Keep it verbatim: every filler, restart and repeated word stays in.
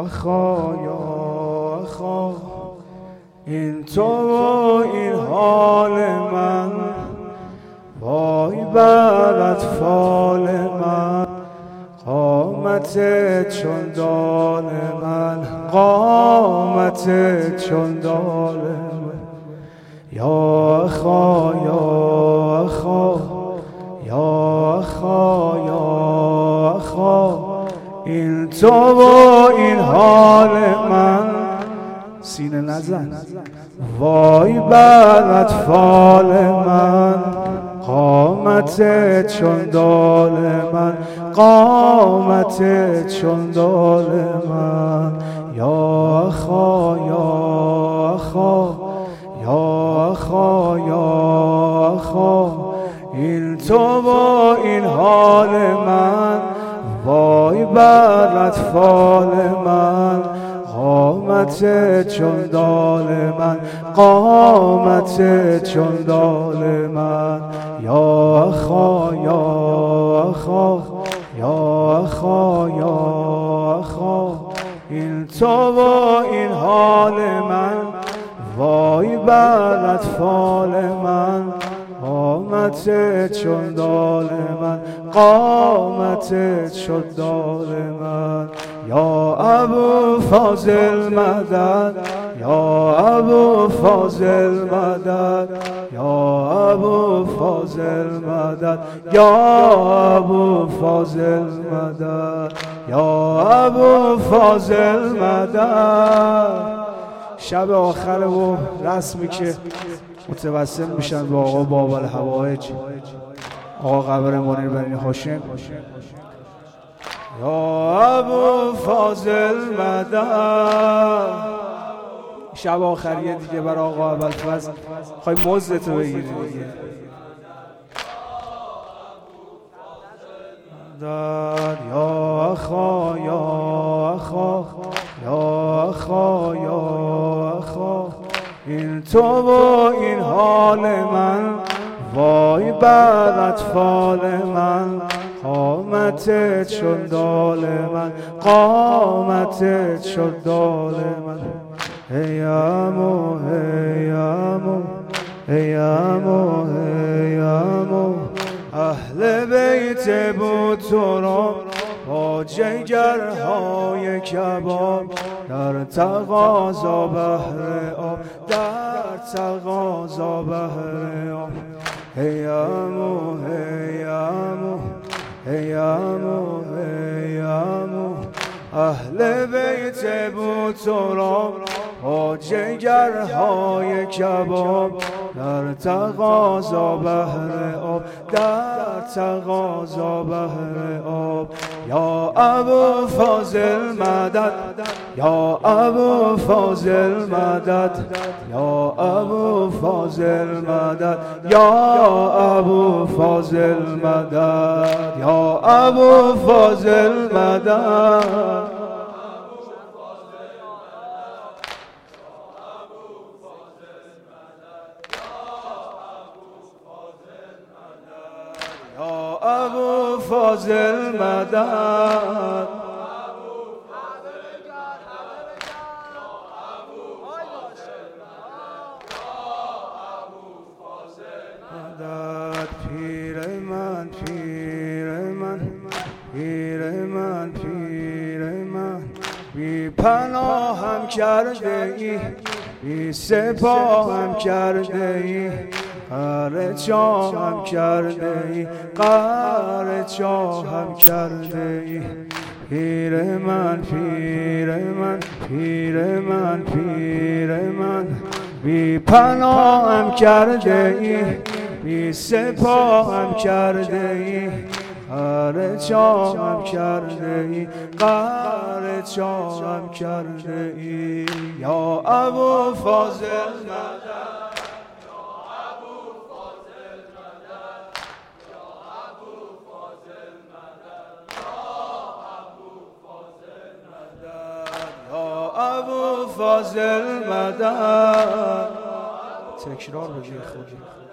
آخا یا آخا این تو و این حال من، وای بر اطفال من، قامتت چون دال من، قامتت چون دال من. یا آخا یا آخا یا آخا یا آخا این تو و این حال من. سینه نزن. وای بر اطفال من، قامتت چون دال من، قامتت چون دال من. یا آخا یا آخا یا آخا یا آخا این تو و این حال من، وای بر اطفال من، قامتت چون دال من، قامتت چون دال من. یا آخا یا آخا یا آخا یا آخا این تو و این حال من، وای بر اطفال من، قامتت چون دال من، قامتت چون دال من. یا ابو فاضل مدد، یا ابو فاضل مدد، یا ابو فاضل مدد، یا ابو فاضل مدد، یا ابو فاضل مدد. شب آخره و رسمی که متوسل میشن به آقا باب الحوائج، آقا قبر منیر بنی هاشم. یا ابو فاضل مدد. شب آخریه دیگه برای آقا ابوالفضل، خواهی مزدتو بگیری دیگه. یا آخا یا آخا یا آخا یا آخا این تو و این حال من، وای بر اطفال من، قامتت چون دال من، قامتت چون دال من. ای عمو ای عمو ای عمو ای عمو اهل بیت بود تو را با جگرهای کباب، در تقاضا بحر آب، در تقاضا بحر آب. ای عمو ای عمو ای عمو ای عمو اهل بیت بود تو را با جگرهای کباب، در تقاضا بحر آب، در تقاضا بحر آب. یا ابو فاضل مدد، یا ابو فاضل مدد، یا ابو فاضل مدد، یا ابو فاضل مدد، یا ابو فاضل مدد. یا ابو فاضل مدد. مدد پیر من پیر من پیر من پیر من، بی پناهم کرده ای، بی سپاهم کرده ای، قهر چاهم کرده ای، قهر چاهم کرده ای. پیر من پیر من پیر من پیر من، بی پناهم کرده ای، بی سپاهم کرده ای، قهر چاهم کرده ای، قهر چاهم کرده ای. یا ابو فاضل مدد، ابو فاضل مدد. تکرار بگیر خودی.